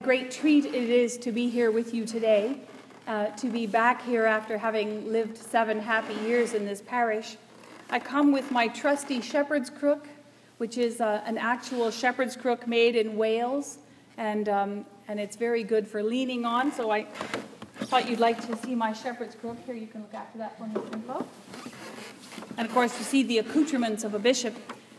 Great treat it is to be here with you today, to be back here after having lived 7 happy years in this parish. I come with my trusty shepherd's crook, which is an actual shepherd's crook made in Wales, and it's very good for leaning on, so I thought you'd like to see my shepherd's crook. Here, you can look after that one, Miss Info. And of course, you see the accoutrements of a bishop.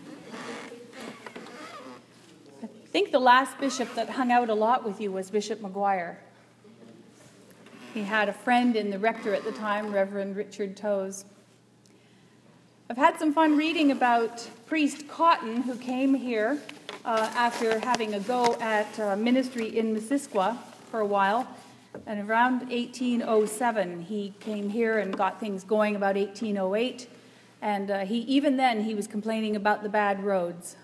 I think the last bishop that hung out a lot with you was Bishop Maguire. He had a friend in the rector at the time, Reverend Richard Toes. I've had some fun reading about Priest Cotton, who came here after having a go at ministry in Missisquoi for a while. And around 1807, he came here and got things going about 1808. And even then, he was complaining about the bad roads.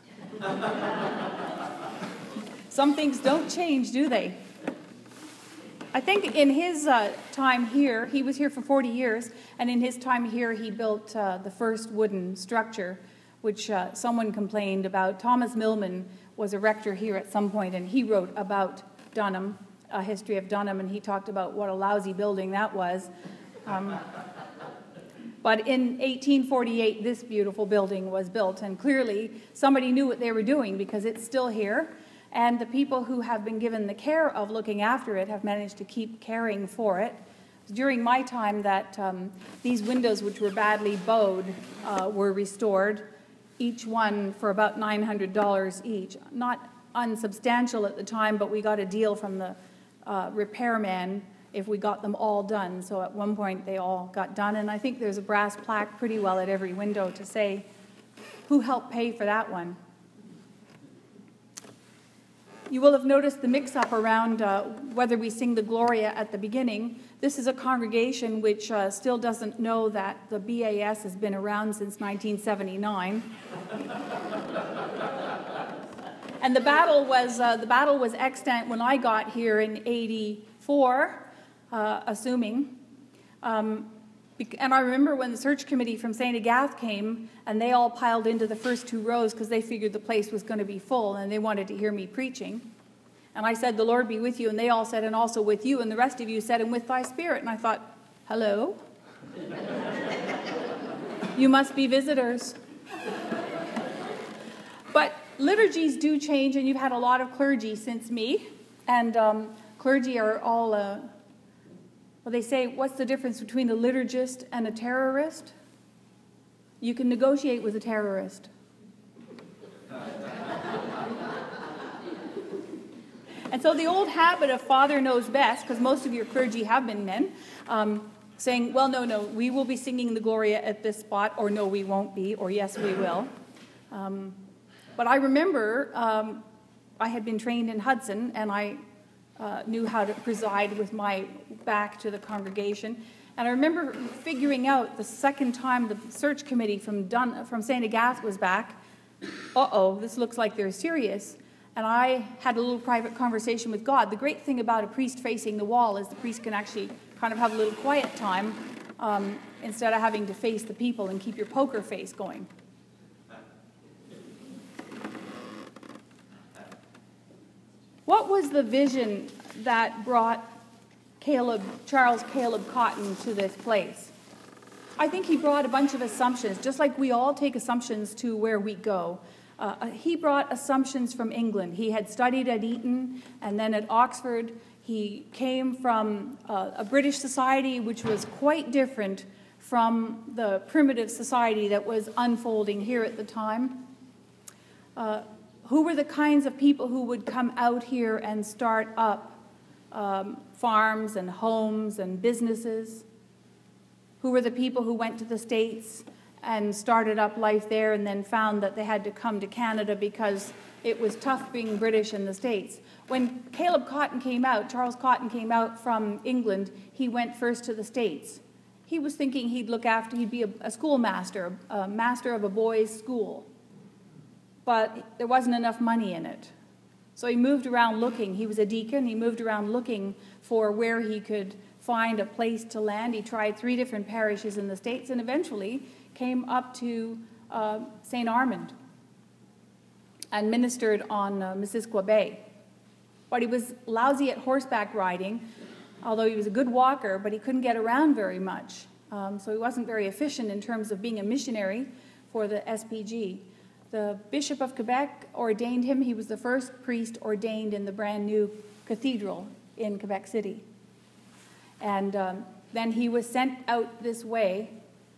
Some things don't change, do they? I think in his time here, he was here for 40 years, and in his time here, he built the first wooden structure, which someone complained about. Thomas Milman was a rector here at some point, and he wrote about Dunham, a history of Dunham, and he talked about what a lousy building that was. But in 1848, this beautiful building was built, and clearly somebody knew what they were doing because it's still here. And the people who have been given the care of looking after it have managed to keep caring for it. During my time that these windows, which were badly bowed, were restored, each one for about $900 each. Not unsubstantial at the time, but we got a deal from the repairman if we got them all done. So at one point they all got done, and I think there's a brass plaque pretty well at every window to say who helped pay for that one. You will have noticed the mix-up around whether we sing the Gloria at the beginning. This is a congregation which still doesn't know that the BAS has been around since 1979. And the battle was extant when I got here in '84, assuming. And I remember when the search committee from St. Agath came, and they all piled into the first 2 rows because they figured the place was going to be full, and they wanted to hear me preaching. And I said, "The Lord be with you," and they all said, "And also with you," and the rest of you said, "And with thy spirit." And I thought, hello? You must be visitors. But liturgies do change, and you've had a lot of clergy since me, and clergy are all... Well, they say, what's the difference between a liturgist and a terrorist? You can negotiate with a terrorist. And so the old habit of father knows best, because most of your clergy have been men, saying, well, no, we will be singing the Gloria at this spot, or no, we won't be, or yes, we will. But I remember I had been trained in Hudson, and I knew how to preside with my back to the congregation. And I remember figuring out the second time the search committee from St. Agath was back, this looks like they're serious. And I had a little private conversation with God. The great thing about a priest facing the wall is the priest can actually kind of have a little quiet time instead of having to face the people and keep your poker face going. What was the vision that brought Charles Caleb Cotton to this place? I think he brought a bunch of assumptions, just like we all take assumptions to where we go. He brought assumptions from England. He had studied at Eton and then at Oxford. He came from a British society which was quite different from the primitive society that was unfolding here at the time. Who were the kinds of people who would come out here and start up farms and homes and businesses? Who were the people who went to the States and started up life there and then found that they had to come to Canada because it was tough being British in the States? When Caleb Cotton came out, Charles Cotton came out from England, he went first to the States. He was thinking he'd be a schoolmaster, a master of a boys' school. But there wasn't enough money in it. So he moved around looking. He was a deacon. He moved around looking for where he could find a place to land. He tried 3 different parishes in the States and eventually came up to St. Armand and ministered on Missisquoi Bay. but he was lousy at horseback riding, although he was a good walker, but he couldn't get around very much. So he wasn't very efficient in terms of being a missionary for the SPG. The Bishop of Quebec ordained him. He was the first priest ordained in the brand new cathedral in Quebec City. And then he was sent out this way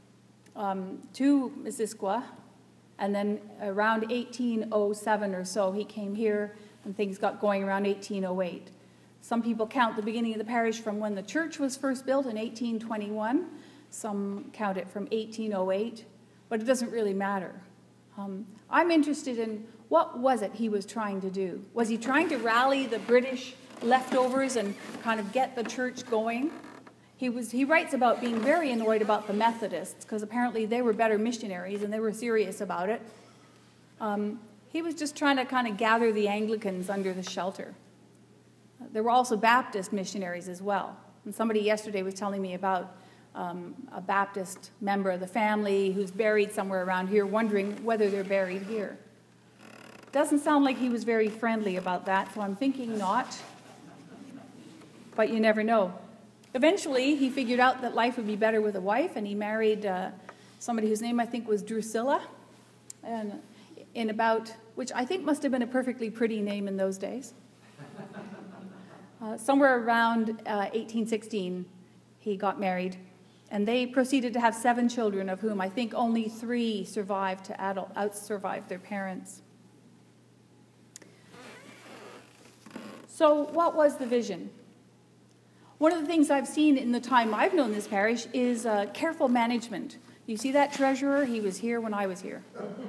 to Missisquoi, and then around 1807 or so he came here, and things got going around 1808. Some people count the beginning of the parish from when the church was first built in 1821. Some count it from 1808, but it doesn't really matter. I'm interested in what was it he was trying to do. Was he trying to rally the British leftovers and kind of get the church going? He writes about being very annoyed about the Methodists because apparently they were better missionaries and they were serious about it. He was just trying to kind of gather the Anglicans under the shelter. There were also Baptist missionaries as well. And somebody yesterday was telling me about a Baptist member of the family who's buried somewhere around here, wondering whether they're buried here. Doesn't sound like he was very friendly about that, so I'm thinking not. But you never know. Eventually, he figured out that life would be better with a wife, and he married somebody whose name I think was Drusilla, and which I think must have been a perfectly pretty name in those days. Somewhere around 1816, he got married, and they proceeded to have 7 children, of whom I think only 3 survived to outsurvive their parents. So what was the vision? One of the things I've seen in the time I've known this parish is careful management. You see that treasurer? He was here when I was here.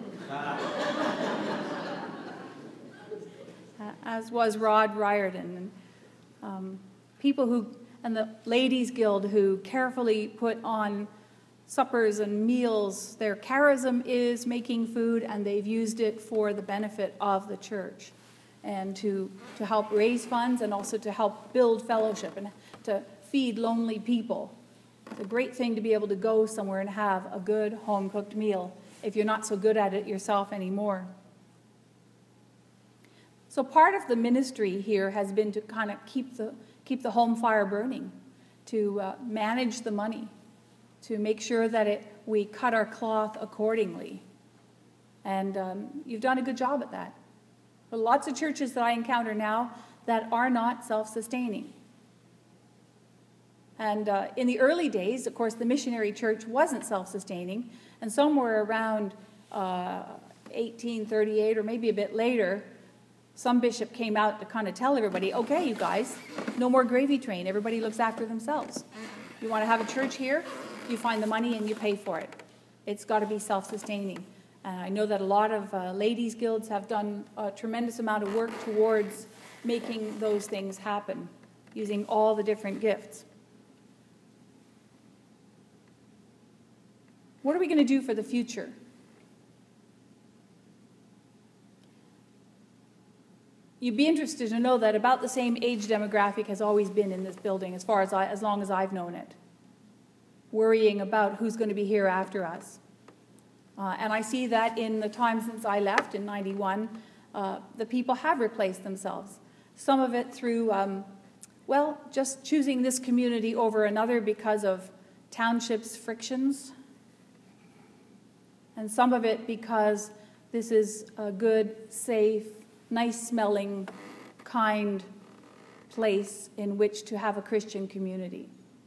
As was Rod Riordan. People and the Ladies Guild who carefully put on suppers and meals. Their charism is making food, and they've used it for the benefit of the church and to help raise funds and also to help build fellowship and to feed lonely people. It's a great thing to be able to go somewhere and have a good home-cooked meal if you're not so good at it yourself anymore. So part of the ministry here has been to kind of keep the home fire burning, to manage the money, to make sure that we cut our cloth accordingly. And you've done a good job at that. There are lots of churches that I encounter now that are not self-sustaining. And in the early days, of course, the missionary church wasn't self-sustaining, and somewhere around 1838 or maybe a bit later, some bishop came out to kind of tell everybody, okay, you guys, no more gravy train. Everybody looks after themselves. You want to have a church here, you find the money and you pay for it. It's got to be self-sustaining. I know that a lot of ladies' guilds have done a tremendous amount of work towards making those things happen, using all the different gifts. What are we going to do for the future? You'd be interested to know that about the same age demographic has always been in this building as long as I've known it, worrying about who's going to be here after us. And I see that in the time since I left in 91, the people have replaced themselves. Some of it through, just choosing this community over another because of townships' frictions. And some of it because this is a good, safe, nice-smelling, kind place in which to have a Christian community.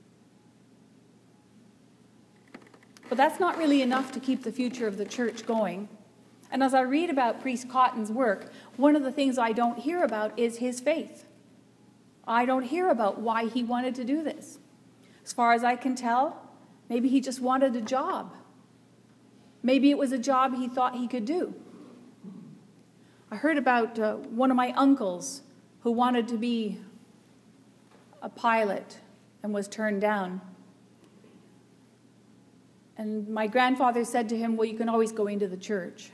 But that's not really enough to keep the future of the church going. And as I read about Priest Cotton's work, one of the things I don't hear about is his faith. I don't hear about why he wanted to do this. As far as I can tell, maybe he just wanted a job. Maybe it was a job he thought he could do. I heard about one of my uncles who wanted to be a pilot and was turned down. And my grandfather said to him, well, you can always go into the church.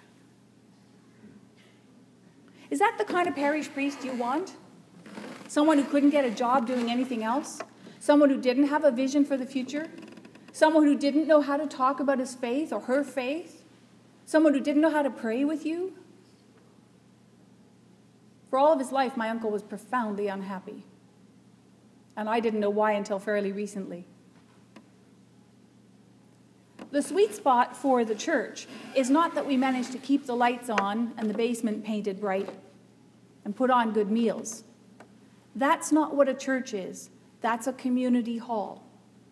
Is that the kind of parish priest you want? Someone who couldn't get a job doing anything else? Someone who didn't have a vision for the future? Someone who didn't know how to talk about his faith or her faith? Someone who didn't know how to pray with you? For all of his life, my uncle was profoundly unhappy. And I didn't know why until fairly recently. The sweet spot for the church is not that we manage to keep the lights on and the basement painted bright and put on good meals. That's not what a church is. That's a community hall.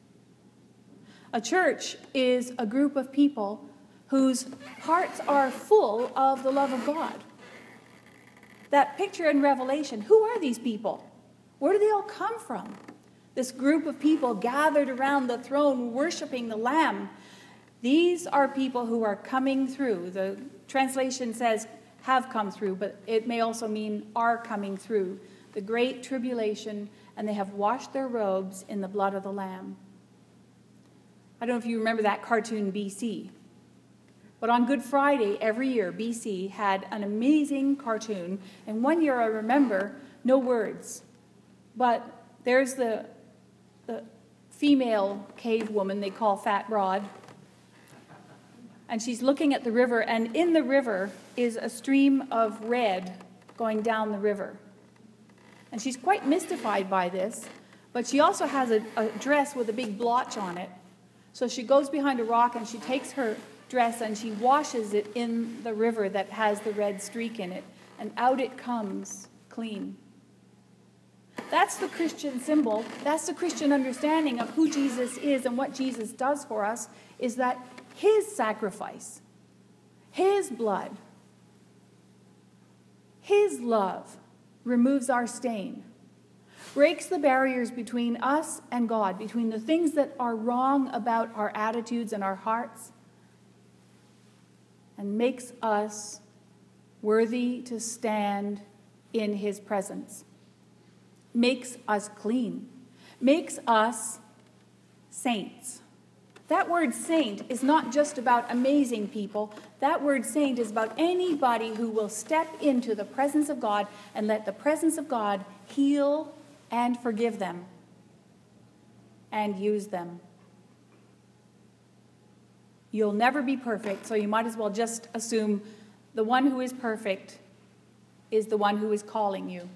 A church is a group of people whose hearts are full of the love of God. That picture in Revelation, who are these people? Where do they all come from? This group of people gathered around the throne worshiping the Lamb. These are people who are coming through. The translation says have come through, but it may also mean are coming through the great tribulation, and they have washed their robes in the blood of the Lamb. I don't know if you remember that cartoon BC, but on Good Friday every year, BC had an amazing cartoon, and one year I remember no words, but there's the female cave woman they call Fat Rod, and she's looking at the river, and in the river is a stream of red going down the river. And she's quite mystified by this, but she also has a dress with a big blotch on it. So she goes behind a rock and she takes her dress and she washes it in the river that has the red streak in it, and out it comes clean. That's the Christian symbol. That's the Christian understanding of who Jesus is and what Jesus does for us, is that his sacrifice, his blood, his love removes our stain, breaks the barriers between us and God, between the things that are wrong about our attitudes and our hearts, and makes us worthy to stand in his presence, makes us clean, makes us saints. That word saint is not just about amazing people. That word saint is about anybody who will step into the presence of God and let the presence of God heal and forgive them and use them. You'll never be perfect, so you might as well just assume the one who is perfect is the one who is calling you.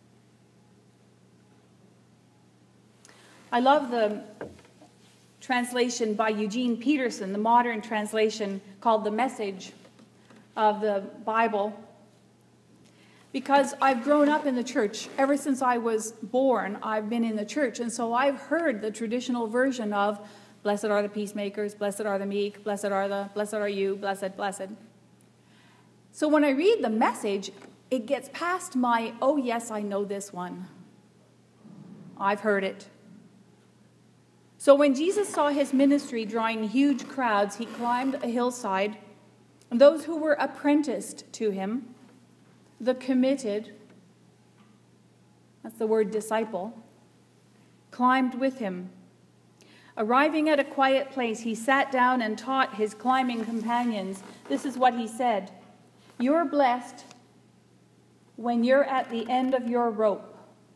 I love the translation by Eugene Peterson, the modern translation called The Message of the Bible, because I've grown up in the church. Ever since I was born, I've been in the church, and so I've heard the traditional version of blessed are the peacemakers, blessed are the meek, blessed are you, blessed. So when I read the Message, it gets past my, oh yes, I know this one. I've heard it. So when Jesus saw his ministry drawing huge crowds, he climbed a hillside, and those who were apprenticed to him, the committed, that's the word disciple, climbed with him. Arriving at a quiet place, he sat down and taught his climbing companions. This is what he said: "You're blessed when you're at the end of your rope.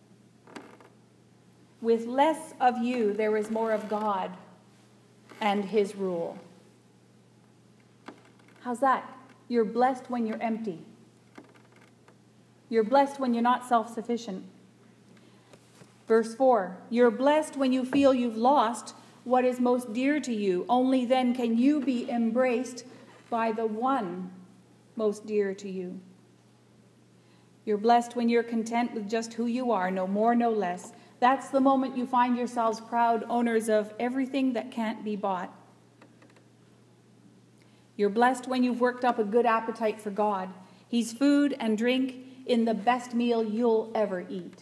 With less of you, there is more of God and his rule." How's that? You're blessed when you're empty. You're blessed when you're not self-sufficient. Verse 4, you're blessed when you feel you've lost what is most dear to you. Only then can you be embraced by the one most dear to you. You're blessed when you're content with just who you are, no more, no less. That's the moment you find yourselves proud owners of everything that can't be bought. You're blessed when you've worked up a good appetite for God. He's food and drink in the best meal you'll ever eat.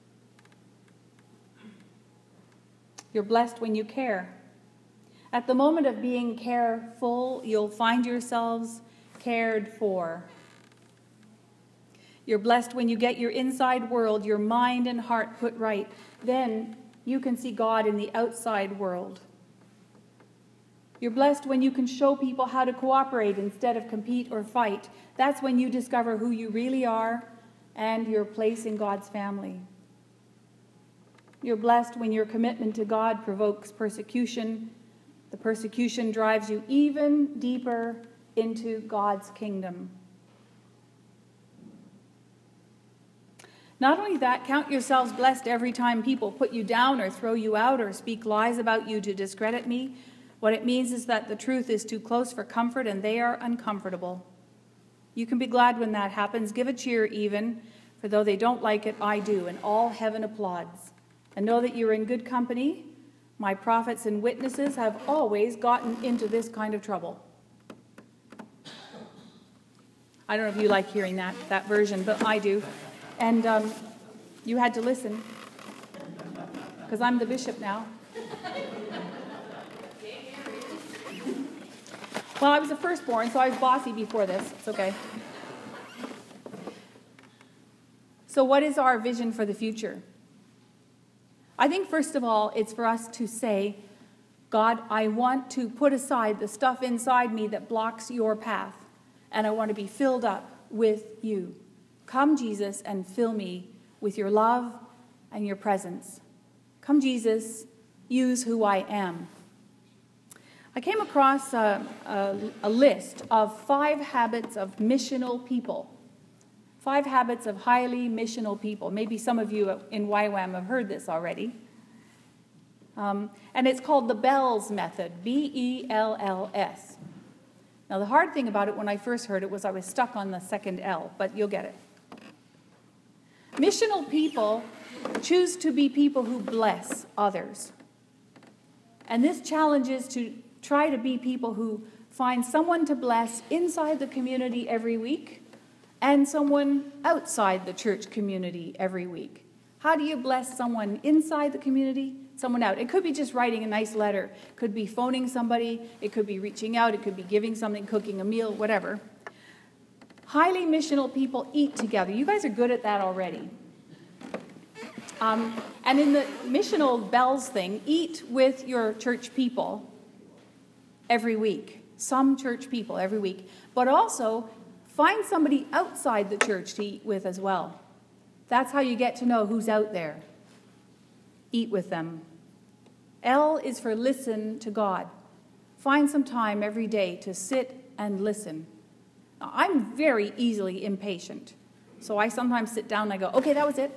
You're blessed when you care. At the moment of being careful, you'll find yourselves cared for. You're blessed when you get your inside world, your mind and heart put right. Then you can see God in the outside world. You're blessed when you can show people how to cooperate instead of compete or fight. That's when you discover who you really are and your place in God's family. You're blessed when your commitment to God provokes persecution. The persecution drives you even deeper into God's kingdom. Not only that, count yourselves blessed every time people put you down or throw you out or speak lies about you to discredit me. What it means is that the truth is too close for comfort and they are uncomfortable. You can be glad when that happens. Give a cheer even, for though they don't like it, I do, and all heaven applauds. And know that you're in good company. My prophets and witnesses have always gotten into this kind of trouble. I don't know if you like hearing that version, but I do. And you had to listen, because I'm the bishop now. Well, I was the firstborn, so I was bossy before this. It's okay. So what is our vision for the future? I think, first of all, it's for us to say, God, I want to put aside the stuff inside me that blocks your path, and I want to be filled up with you. Come, Jesus, and fill me with your love and your presence. Come, Jesus, use who I am. I came across a list of 5 habits of missional people. 5 habits of highly missional people. Maybe some of you in YWAM have heard this already. And it's called the BELLS method, B-E-L-L-S. Now, the hard thing about it when I first heard it was I was stuck on the second L, but you'll get it. Missional people choose to be people who bless others. And this challenge is to try to be people who find someone to bless inside the community every week and someone outside the church community every week. How do you bless someone inside the community, someone out? It could be just writing a nice letter. It could be phoning somebody. It could be reaching out. It could be giving something, cooking a meal, whatever. Highly missional people eat together. You guys are good at that already. And in the missional bells thing, eat with your church people every week. Some church people every week. But also, find somebody outside the church to eat with as well. That's how you get to know who's out there. Eat with them. L is for listen to God. Find some time every day to sit and listen. Now, I'm very easily impatient. So I sometimes sit down and I go, okay, that was it.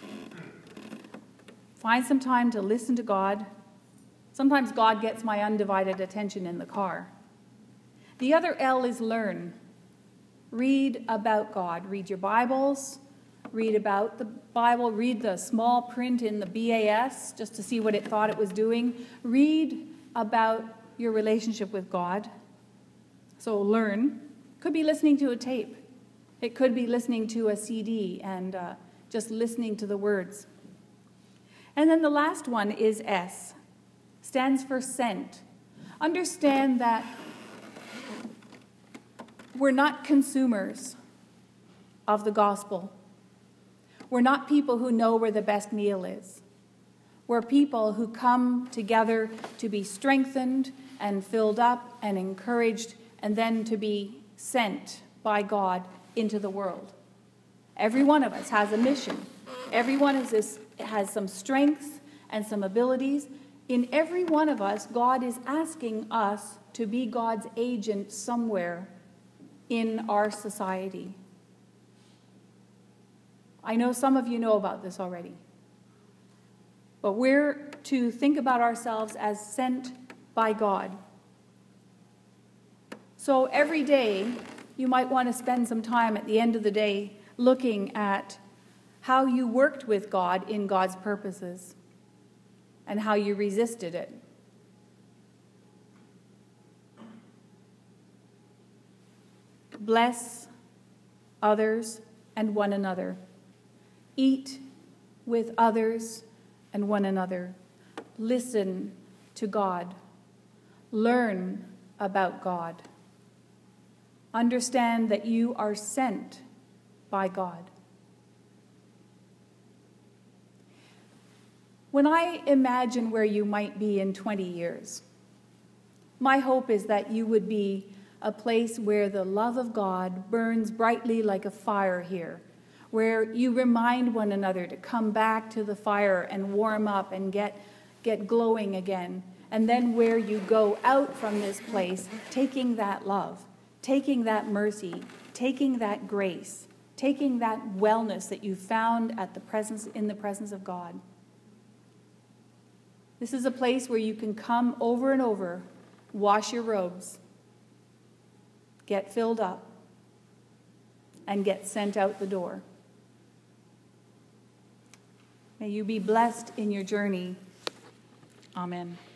Find some time to listen to God. Sometimes God gets my undivided attention in the car. The other L is learn. Read about God. Read your Bibles. Read about the Bible. Read the small print in the BAS just to see what it thought it was doing. Read about your relationship with God. So learn. Could be listening to a tape. It could be listening to a CD and just listening to the words. And then the last one is S. Stands for sent. Understand that we're not consumers of the gospel. We're not people who know where the best meal is. We're people who come together to be strengthened and filled up and encouraged and then to be sent by God into the world. Every one of us has a mission. Every one of us has some strengths and some abilities. In every one of us, God is asking us to be God's agent somewhere in our society. I know some of you know about this already. But we're to think about ourselves as sent by God. So every day, you might want to spend some time at the end of the day looking at how you worked with God in God's purposes and how you resisted it. Bless others and one another. Eat with others and one another. Listen to God. Learn about God. Understand that you are sent by God. When I imagine where you might be in 20 years, my hope is that you would be a place where the love of God burns brightly like a fire here, where you remind one another to come back to the fire and warm up and get glowing again, and then where you go out from this place taking that love, taking that mercy, taking that grace, taking that wellness that you found in the presence of God. This is a place where you can come over and over, wash your robes, get filled up, and get sent out the door. May you be blessed in your journey. Amen.